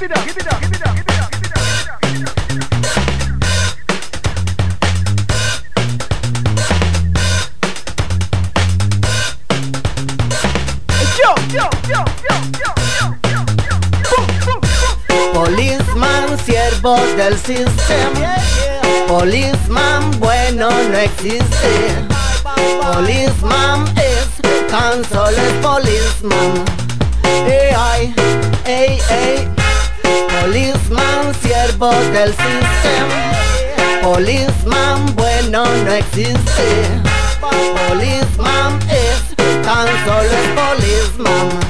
Policeman, siervo del sistema. Policeman bueno no existe. Policeman es tan solo es policeman. Ay, ey, ey. Policeman, siervo del sistema. Policeman bueno no existe. Policeman es tan solo es policeman.